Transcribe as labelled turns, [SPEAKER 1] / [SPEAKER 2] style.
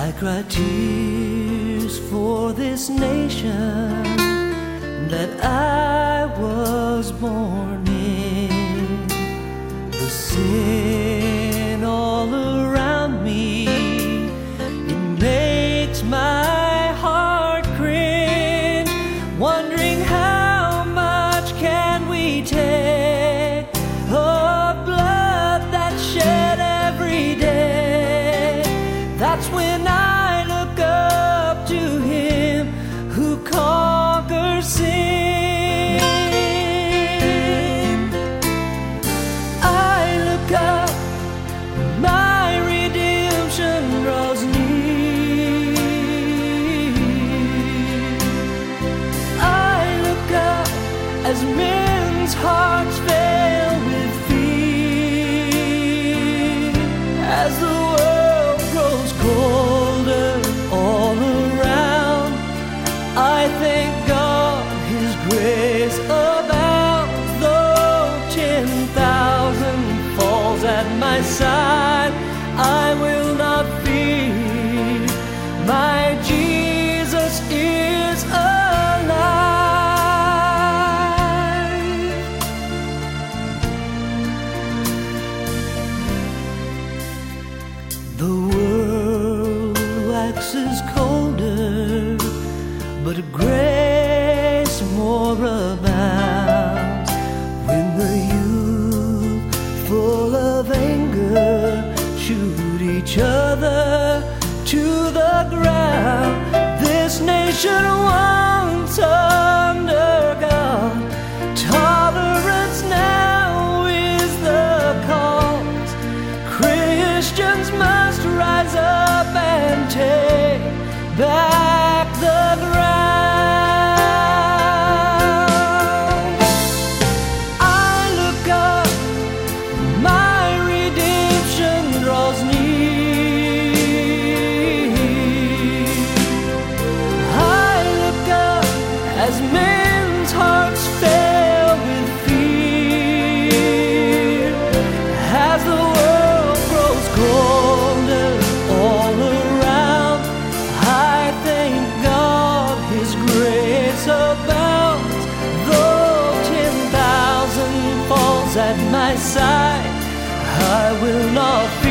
[SPEAKER 1] I cry tears for this nation that I was born in. The sin all around me, it makes my heart cringe, wondering how much can we take of blood that's shed every day. That's when I look up to Him who conquers sin. I look up, my redemption draws near. I look up as men's hearts fail with fear, as the world grows colder all around. I thank God His grace abounds. Though 10,000 falls at my side, I will not fear. My Jesus is alive. The world waxes colder, but grace more abounds. When the youth, full of anger, shoot each other to the ground. This nation once under God, tolerance now is the cause. Christians must rise up and take back the ground. I look up, my redemption draws near. I look up as men's hearts fail with fear, as the world grows colder all around. I thank God His grace abounds. Though 10,000 falls at my side, I will not